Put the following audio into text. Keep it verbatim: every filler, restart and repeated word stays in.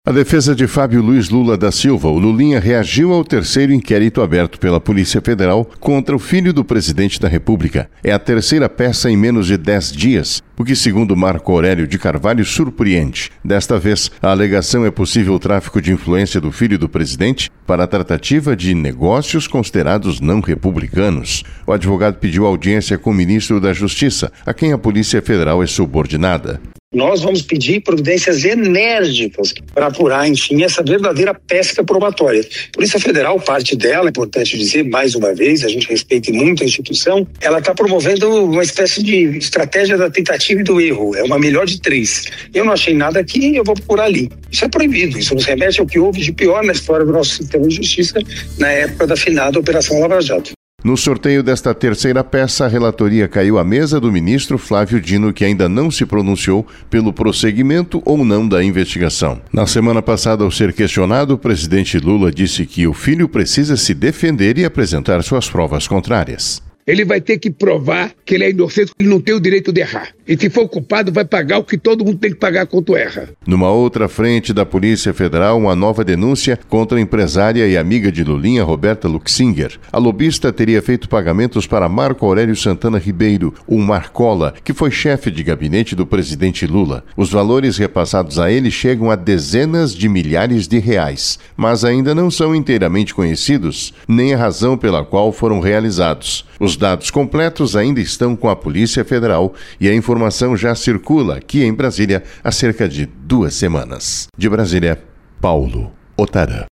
A defesa de Fábio Luiz Lula da Silva, o Lulinha, reagiu ao terceiro inquérito aberto pela Polícia Federal contra o filho do presidente da República. É a terceira peça em menos de dez dias, o que, segundo Marco Aurélio de Carvalho, surpreende. Desta vez, a alegação é possível tráfico de influência do filho do presidente para a tratativa de negócios considerados não republicanos. O advogado pediu audiência com o ministro da Justiça, a quem a Polícia Federal é subordinada. Nós vamos pedir providências enérgicas para apurar, enfim, essa verdadeira pesca probatória. Polícia Federal, parte dela, é importante dizer, mais uma vez, a gente respeita muito a instituição, ela está promovendo uma espécie de estratégia da tentativa e do erro, é uma melhor de três. Eu não achei nada aqui, eu vou procurar ali. Isso é proibido, isso nos remete ao que houve de pior na história do nosso sistema de justiça na época da finada Operação Lava Jato. No sorteio desta terceira peça, a relatoria caiu à mesa do ministro Flávio Dino, que ainda não se pronunciou pelo prosseguimento ou não da investigação. Na semana passada, ao ser questionado, o presidente Lula disse que o filho precisa se defender e apresentar suas provas contrárias. Ele vai ter que provar que ele é inocente, que ele não tem o direito de errar. E se for culpado, vai pagar o que todo mundo tem que pagar quando erra. Numa outra frente da Polícia Federal, uma nova denúncia contra a empresária e amiga de Lulinha, Roberta Luxinger. A lobista teria feito pagamentos para Marco Aurélio Santana Ribeiro, o Marcola, que foi chefe de gabinete do presidente Lula. Os valores repassados a ele chegam a dezenas de milhares de reais, mas ainda não são inteiramente conhecidos, nem a razão pela qual foram realizados. Os dados completos ainda estão com a Polícia Federal e a informação já circula aqui em Brasília há cerca de duas semanas. De Brasília, Paulo Otarã.